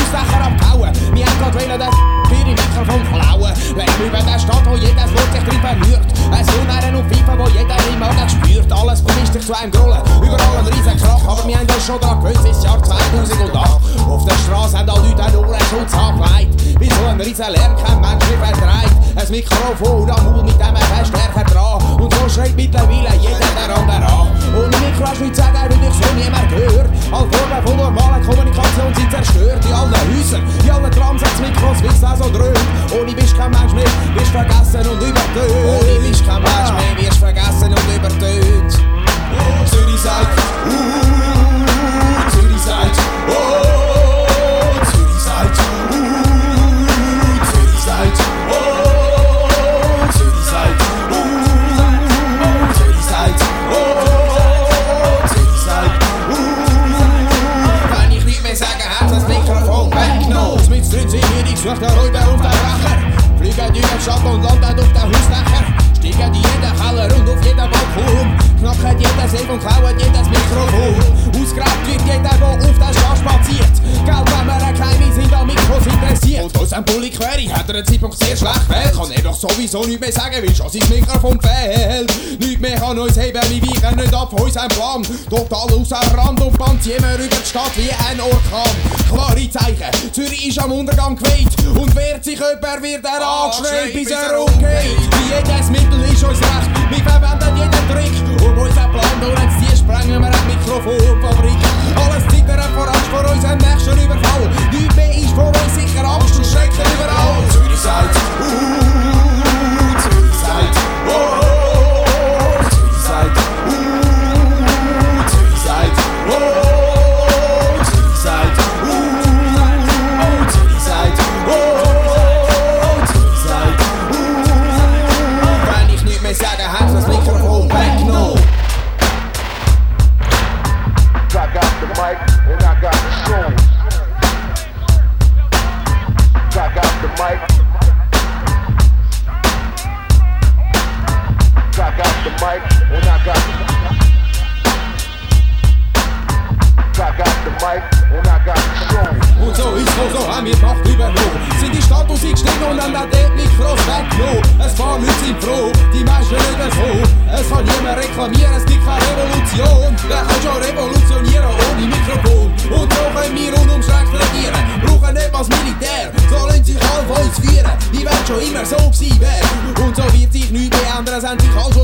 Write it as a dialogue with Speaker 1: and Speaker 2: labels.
Speaker 1: Hausdächer abgehauen. Wir haben grad wollen das ihre Mikrofon klauen. Lärm über der Stadt, wo jedes Wort sich drin berührt. Ein Unherren und Pfeifen, wo jeder im Magen spürt. Alles vermischt sich zu einem Grollen, überall ein riesen Krach. Aber wir haben uns schon dran gewöhnt, bis Jahr 2008. Auf der Straße haben alle Leute einen Ohrenschutz angelegt. Wie so ein riesen Lärm kein Mensch mehr vertreibt. Ein Mikrofon am Mund mit dem Verstärker dran. Und so schreit mittlerweile jeder der andere an. Ohne Mikro hast du nichts sagen, weil ich so niemand gehört. Alle Formen von normaler Kommunikation sind zerstört. In allen Häusern, in allen Trams hat das Mikro, wie es so dröhnt. Ohne bist kein Mensch mehr, wirst vergessen und übertönt. Ohne bist kein Mensch mehr, wirst vergessen und übertönt. Zürich sagt, Zürich sagt, Zürich sagt, Zürich sagt, Zürich sagt, Zürich sagt, Zürich sagt. Wenn ich nicht mehr sagen, hat das Mikrofon weggenommen. Mit drin sind hier, ich such den Räuber auf den Brecher. Fliegen über die Stadt und landen auf den Hausdächer. Steigen in jeden Keller und auf jeden Balkon. Knacken jedes Eck und klauen jedes Mikrofon. Ausgeraubt wird jeder, der auf der Straße spaziert. Gell, wenn wir eine Kleine sind, an Mikros interessiert. Und uns ein Bulli quere, hat er einen Zeitpunkt sehr schlecht gewählt. Kann er doch sowieso nichts mehr sagen, weil schon sein Mikrofon fehlt. Nichts mehr kann uns heben, wir weichen nicht ab von unserem Plan. Total außer Rand und Band, immer über die Stadt wie ein Orkan. Klare Zeichen, Zürich ist am Untergang geweiht. Und wehrt sich jemand, wird er angeschreit, bis er umgeht. Wie jedes Mittel ist uns recht, wir verwenden jeden Trick. Um unseren Plan durchzuziehen, sprengen wir eine Mikrofonfabrik. Alles zittert vor Angst vor unserem nächsten Überfall. Nichts mehr ist vor uns sicher Angst und Schrecken überall. Zürich sagt, Zürich sagt, Zürich sagt, Zürich sagt, Zürich sagt, Zürich sagt, Zürich sagt. Wenn ich nicht mehr sagen, hat das Mikrofon weggenommen.
Speaker 2: I got the mic and I got the show. I got the mic. I got the mic and I got the. I got the mic and I got the show.
Speaker 1: Und so ist es, so haben wir die Macht übernommen. Sind die Stadt gestiegen und haben den Mikros weggenommen. Ein paar Leute sind froh, die meisten nicht so. Es kann niemand reklamieren, es gibt keine Revolution. Wer kann schon revolutionieren ohne Mikrofon? Und so können wir unumschränkt regieren. Brauchen nicht mal das Militär, sollen sich alle von uns führen. Die werden schon immer so gewesen wären. Und so wird sich nichts mehr ändern, es haben sich alle